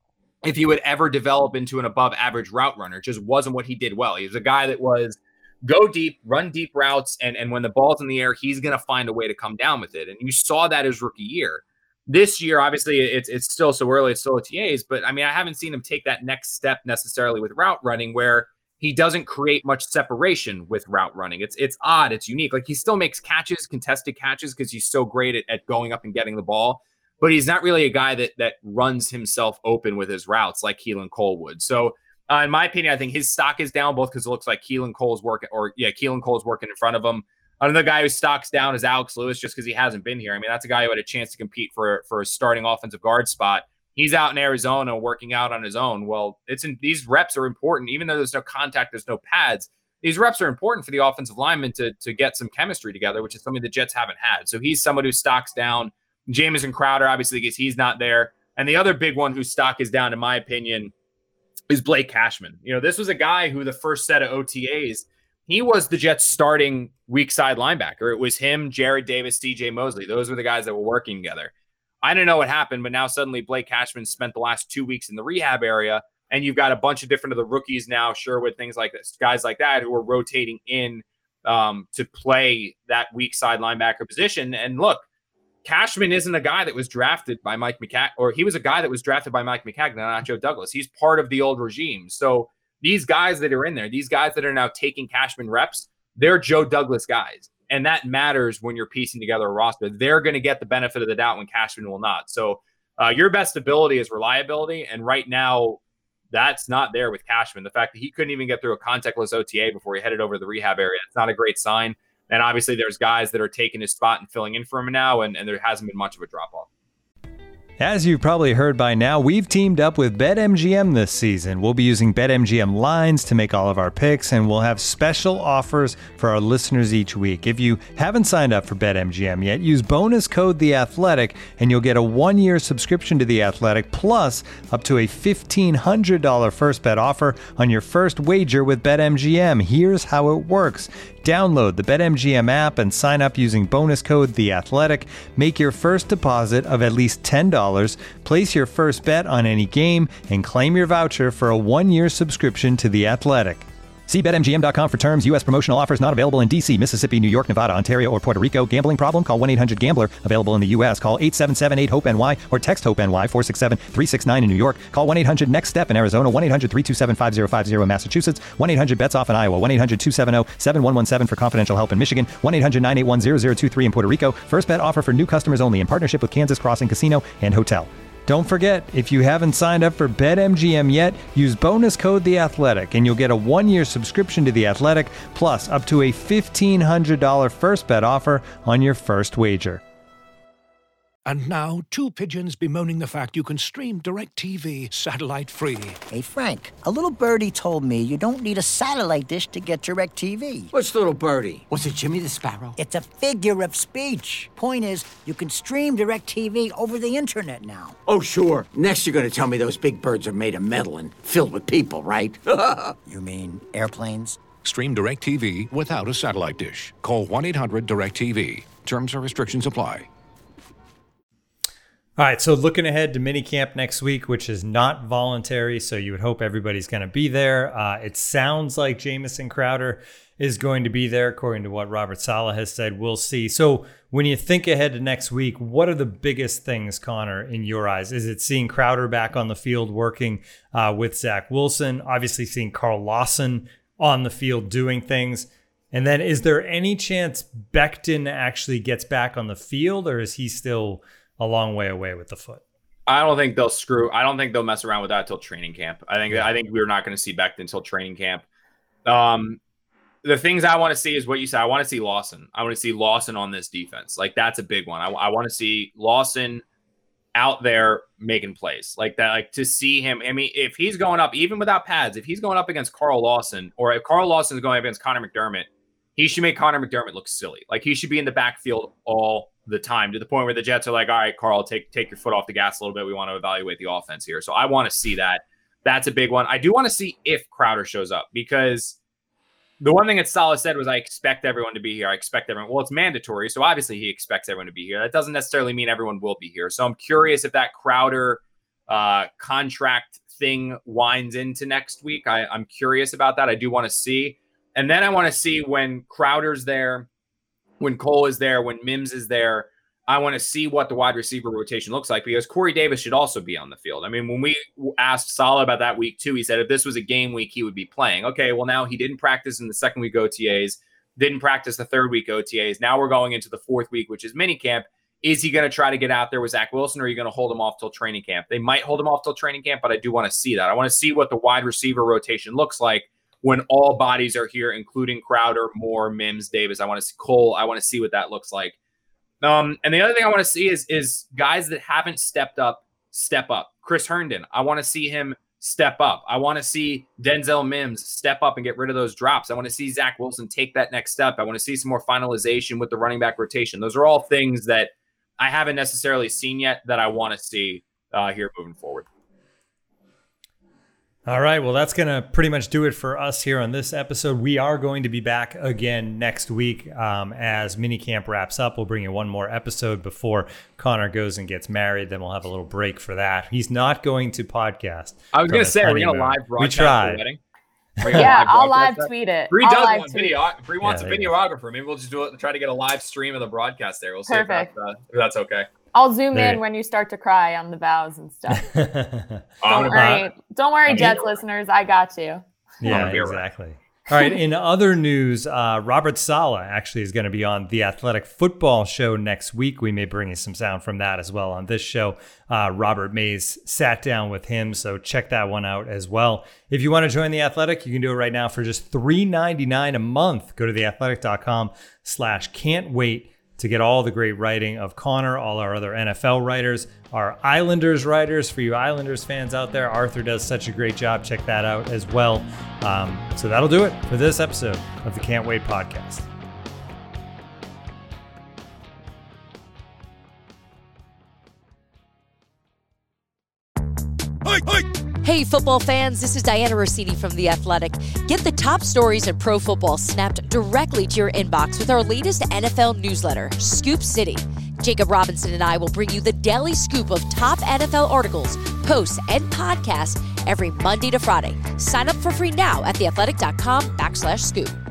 [SPEAKER 7] if he would ever develop into an above-average route runner. It just wasn't what he did well. He was a guy that was go deep, run deep routes, and and when the ball's in the air, he's going to find a way to come down with it. And you saw that his rookie year. This year, obviously, it's it's still so early. It's still O T As, but I mean, I haven't seen him take that next step necessarily with route running, where he doesn't create much separation with route running. It's it's odd. It's unique. Like, he still makes catches, contested catches, because he's so great at, at going up and getting the ball, but he's not really a guy that that runs himself open with his routes like Keelan Cole would. So, uh, in my opinion, I think his stock is down, both because it looks like Keelan Cole's working, or yeah, Keelan Cole's working in front of him. Another guy who stocks down is Alex Lewis, just because he hasn't been here. I mean, that's a guy who had a chance to compete for, for a starting offensive guard spot. He's out in Arizona working out on his own. Well, it's in, these reps are important. Even though there's no contact, there's no pads, these reps are important for the offensive lineman to, to get some chemistry together, which is something the Jets haven't had. So he's someone who stocks down. Jamison Crowder, obviously, because he's not there. And the other big one whose stock is down, in my opinion, is Blake Cashman. You know, this was a guy who the first set of O T As, he was the Jets' starting weak side linebacker. It was him, Jared Davis, C J Mosley. Those were the guys that were working together. I don't know what happened, but now suddenly Blake Cashman spent the last two weeks in the rehab area, and you've got a bunch of different of the rookies now, Sherwood, things like this, guys like that who are rotating in um, to play that weak side linebacker position. And look, Cashman isn't a guy that was drafted by Mike McCagnon, or he was a guy that was drafted by Mike McCagnon, not Joe Douglas. He's part of the old regime. So these guys that are in there, these guys that are now taking Cashman reps, they're Joe Douglas guys. And that matters when you're piecing together a roster. They're going to get the benefit of the doubt when Cashman will not. So uh, your best ability is reliability. And right now, That's not there with Cashman. The fact that he couldn't even get through a contactless O T A before he headed over to the rehab area, it's not a great sign. And obviously there's guys that are taking his spot and filling in for him now, and, and there hasn't been much of a drop-off.
[SPEAKER 6] As you've probably heard by now, we've teamed up with BetMGM this season. We'll be using BetMGM lines to make all of our picks, and we'll have special offers for our listeners each week. If you haven't signed up for BetMGM yet, use bonus code The Athletic, and you'll get a one-year subscription to The Athletic, plus up to a fifteen hundred dollars first bet offer on your first wager with BetMGM. Here's how it works. Download the BetMGM app and sign up using bonus code The Athletic. Make your first deposit of at least ten dollars. Place your first bet on any game and claim your voucher for a one-year subscription to The Athletic. See Bet M G M dot com for terms. U S promotional offers not available in D C, Mississippi, New York, Nevada, Ontario, or Puerto Rico. Gambling problem? Call one eight hundred gambler. Available in the U S. Call eight seven seven eight hope N Y or text HOPE-NY four six seven three six nine in New York. Call one eight hundred next step in Arizona. one eight hundred three two seven five zero five zero in Massachusetts. one eight hundred bets off in Iowa. one eight hundred two seven zero seven one one seven for confidential help in Michigan. one eight hundred nine eight one zero zero two three in Puerto Rico. First bet offer for new customers only in partnership with Kansas Crossing Casino and Hotel. Don't forget, if you haven't signed up for BetMGM yet, use bonus code The Athletic, and you'll get a one-year subscription to The Athletic, plus up to a fifteen hundred dollars first bet offer on your first wager.
[SPEAKER 1] And now, two pigeons bemoaning the fact you can stream DirecTV satellite-free.
[SPEAKER 2] Hey, Frank, a little birdie told me you don't need a satellite dish to get DirecTV.
[SPEAKER 3] What's little birdie? Was it Jimmy the Sparrow?
[SPEAKER 2] It's a figure of speech. Point is, you can stream DirecTV over the internet now.
[SPEAKER 3] Oh, sure. Next you're going to tell me those big birds are made of metal and filled with people, right?
[SPEAKER 2] You mean airplanes?
[SPEAKER 1] Stream DirecTV without a satellite dish. Call one eight hundred direct T V. Terms and restrictions apply.
[SPEAKER 6] All right, so looking ahead to minicamp next week, which is not voluntary, so you would hope everybody's going to be there. Uh, it sounds like Jamison Crowder is going to be there, according to what Robert Saleh has said. We'll see. So when you think ahead to next week, what are the biggest things, Connor, in your eyes? Is it seeing Crowder back on the field working uh, with Zach Wilson? Obviously seeing Carl Lawson on the field doing things. And then is there any chance Becton actually gets back on the field, or is he still a long way away with the foot?
[SPEAKER 7] I don't think they'll screw. I don't think they'll mess around with that until training camp. I think. Yeah. I think we're not going to see Becton until training camp. Um, the things I want to see is what you said. I want to see Lawson. I want to see Lawson on this defense. Like, that's a big one. I, I want to see Lawson out there making plays like that. Like, to see him. I mean, if he's going up, even without pads, if he's going up against Carl Lawson, or if Carl Lawson is going up against Connor McDermott, he should make Connor McDermott look silly. Like, he should be in the backfield all the time, to the point where the Jets are like, all right, Carl, take take your foot off the gas a little bit. We want to evaluate the offense here. So I want to see that. That's a big one. I do want to see if Crowder shows up, because the one thing that Saleh said was, I expect everyone to be here. I expect everyone. Well, it's mandatory. So obviously he expects everyone to be here. That doesn't necessarily mean everyone will be here. So I'm curious if that Crowder uh, contract thing winds into next week. I, I'm curious about that. I do want to see. And then I want to see when Crowder's there, when Cole is there, when Mims is there. I want to see what the wide receiver rotation looks like, because Corey Davis should also be on the field. I mean, when we asked Saleh about that week two, he said if this was a game week, he would be playing. Okay, well, now he didn't practice in the second week O T As, didn't practice the third week O T As. Now we're going into the fourth week, which is minicamp. Is he going to try to get out there with Zach Wilson, or are you going to hold him off till training camp? They might hold him off till training camp, but I do want to see that. I want to see what the wide receiver rotation looks like when all bodies are here, including Crowder, Moore, Mims, Davis. I want to see Cole. I want to see what that looks like. Um, and the other thing I want to see is, is guys that haven't stepped up, step up. Chris Herndon, I want to see him step up. I want to see Denzel Mims step up and get rid of those drops. I want to see Zach Wilson take that next step. I want to see some more finalization with the running back rotation. Those are all things that I haven't necessarily seen yet that I want to see uh, here moving forward.
[SPEAKER 6] All right, well, that's going to pretty much do it for us here on this episode. We are going to be back again next week um, as minicamp wraps up. We'll bring you one more episode before Connor goes and gets married. Then we'll have a little break for that. He's not going to podcast.
[SPEAKER 7] I was going to say, are we going to live broadcast
[SPEAKER 6] we tried.
[SPEAKER 7] the wedding?
[SPEAKER 8] Yeah, I'll live tweet it.
[SPEAKER 7] Bree
[SPEAKER 8] I'll
[SPEAKER 7] does
[SPEAKER 8] live
[SPEAKER 7] want
[SPEAKER 8] tweet.
[SPEAKER 7] video. Bree wants
[SPEAKER 6] Yeah,
[SPEAKER 7] a videographer. Maybe we'll just do it. Try to get a live stream of the broadcast there. We'll see if
[SPEAKER 8] Perfect.
[SPEAKER 7] that's, uh, if that's okay.
[SPEAKER 8] I'll zoom
[SPEAKER 6] There
[SPEAKER 8] in
[SPEAKER 6] you-
[SPEAKER 8] when you start to cry on the vows and stuff.
[SPEAKER 7] I'm
[SPEAKER 8] Don't
[SPEAKER 7] gonna-
[SPEAKER 8] worry, don't worry,
[SPEAKER 7] I'm
[SPEAKER 8] Jets
[SPEAKER 7] here.
[SPEAKER 8] listeners. I got you.
[SPEAKER 6] Yeah,
[SPEAKER 7] I'm here, right?
[SPEAKER 6] exactly. All right. In other news, uh, Robert Saleh actually is going to be on the Athletic Football Show next week. We may bring you some sound from that as well on this show. Uh, Robert Mays sat down with him, so check that one out as well. If you want to join The Athletic, you can do it right now for just three ninety-nine a month. Go to theathletic.com slash can't wait to get all the great writing of Connor, all our other N F L writers, our Islanders writers. For you Islanders fans out there, Arthur does such a great job. Check that out as well. Um, so that'll do it for this episode of the Can't Wait podcast.
[SPEAKER 10] Hey, football fans, this is Diana Rossini from The Athletic. Get the top stories in pro football snapped directly to your inbox with our latest N F L newsletter, Scoop City. Jacob Robinson and I will bring you the daily scoop of top N F L articles, posts, and podcasts every Monday to Friday. Sign up for free now at theathletic.com backslash scoop.